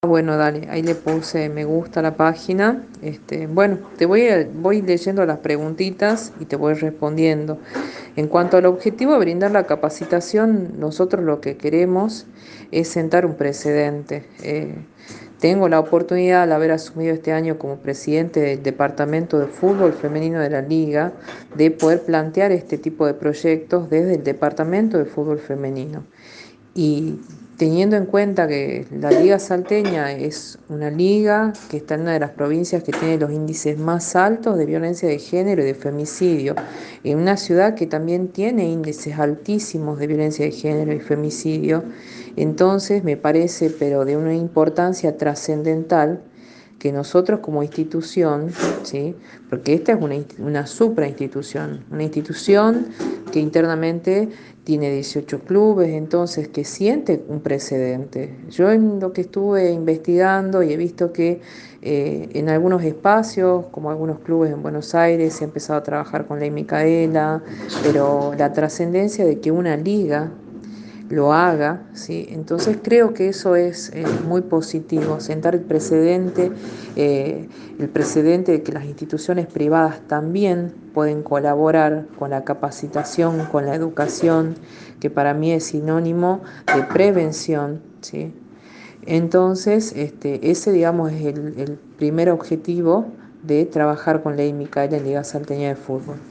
Bueno, dale, ahí le puse me gusta a la página. Bueno, voy leyendo las preguntitas y te voy respondiendo. En cuanto al objetivo de brindar la capacitación, nosotros lo que queremos es sentar un precedente. Tengo la oportunidad, al haber asumido este año como presidente del Departamento de Fútbol Femenino de la Liga, de poder plantear este tipo de proyectos desde el Departamento de Fútbol Femenino. Y teniendo en cuenta que la Liga Salteña es una liga que está en una de las provincias que tiene los índices más altos de violencia de género y de femicidio, en una ciudad que también tiene índices altísimos de violencia de género y femicidio, entonces me parece, pero de una importancia trascendental, que nosotros como institución, ¿sí? Porque esta es una suprainstitución, una institución que internamente tiene 18 clubes, entonces que siente un precedente. Yo en lo que estuve investigando y he visto que en algunos espacios, como algunos clubes en Buenos Aires, se ha empezado a trabajar con Ley Micaela, pero la trascendencia de que una liga lo haga, ¿sí? Entonces creo que eso es muy positivo, sentar el precedente de que las instituciones privadas también pueden colaborar con la capacitación, con la educación, que para mí es sinónimo de prevención, ¿sí? Entonces, ese digamos es el primer objetivo de trabajar con Ley Micaela en Liga Salteña de Fútbol.